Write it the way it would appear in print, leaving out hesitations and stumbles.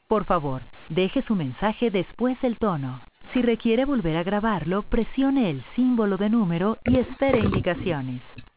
Por favor, deje su mensaje después del tono. Si requiere volver a grabarlo, presione el símbolo de número y espere indicaciones.